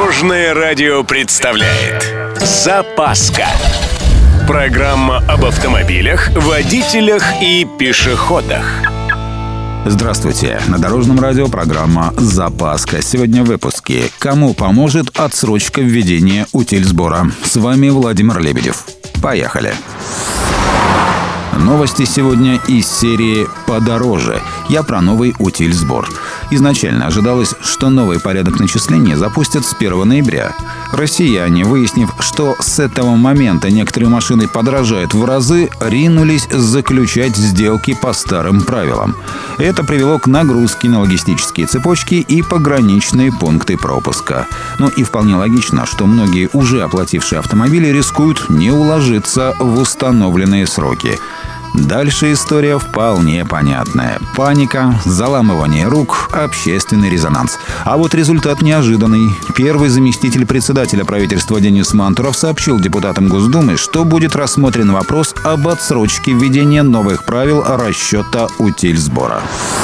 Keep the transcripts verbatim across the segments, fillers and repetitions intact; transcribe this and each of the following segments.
Дорожное радио представляет «Запаска». Программа об автомобилях, водителях и пешеходах. Здравствуйте! На Дорожном радио программа «Запаска». Сегодня в выпуске. Кому поможет отсрочка введения утильсбора? С вами Владимир Лебедев. Поехали! Новости сегодня из серии «Подороже». Я про новый утильсбор. Изначально ожидалось, что новый порядок начисления запустят с первого ноября. Россияне, выяснив, что с этого момента некоторые машины подорожают в разы, ринулись заключать сделки по старым правилам. Это привело к нагрузке на логистические цепочки и пограничные пункты пропуска. Ну и вполне логично, что многие уже оплатившие автомобили рискуют не уложиться в установленные сроки. Дальше история вполне понятная. Паника, заламывание рук, общественный резонанс. А вот результат неожиданный. Первый заместитель председателя правительства Денис Мантуров сообщил депутатам Госдумы, что будет рассмотрен вопрос об отсрочке введения новых правил расчета утильсбора.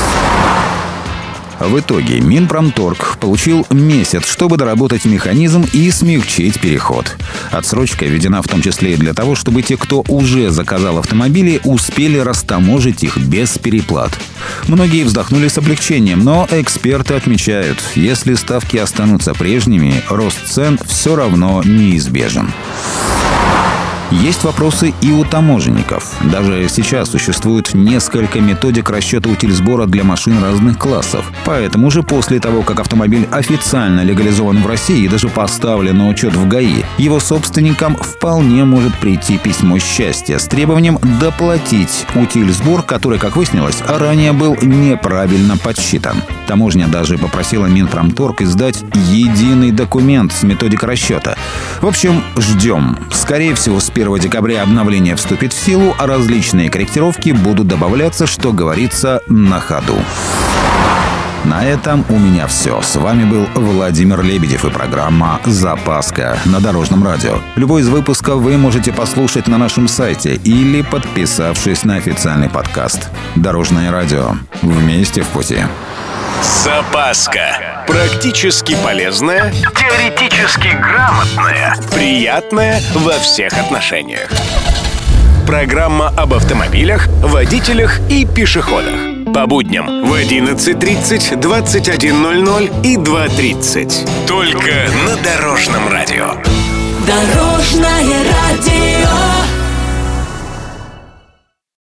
В итоге Минпромторг получил месяц, чтобы доработать механизм и смягчить переход. Отсрочка введена в том числе и для того, чтобы те, кто уже заказал автомобили, успели растаможить их без переплат. Многие вздохнули с облегчением, но эксперты отмечают, если ставки останутся прежними, рост цен все равно неизбежен. Есть вопросы и у таможенников. Даже сейчас существует несколько методик расчета утильсбора для машин разных классов. Поэтому уже после того, как автомобиль официально легализован в России и даже поставлен на учет в ГАИ, его собственникам вполне может прийти письмо счастья с требованием доплатить утильсбор, который, как выяснилось, ранее был неправильно подсчитан. Таможня даже попросила Минпромторг издать единый документ с методикой расчета. В общем, ждем. Скорее всего, с первого декабря обновление вступит в силу, а различные корректировки будут добавляться, что говорится, на ходу. На этом у меня все. С вами был Владимир Лебедев и программа «Запаска» на Дорожном радио. Любой из выпусков вы можете послушать на нашем сайте или подписавшись на официальный подкаст. Дорожное радио. Вместе в пути. Запаска. Практически полезная, теоретически грамотная, приятная во всех отношениях. Программа об автомобилях, водителях и пешеходах. По будням в одиннадцать тридцать, двадцать один ноль ноль и два тридцать. Только на Дорожном радио. Дорожное радио.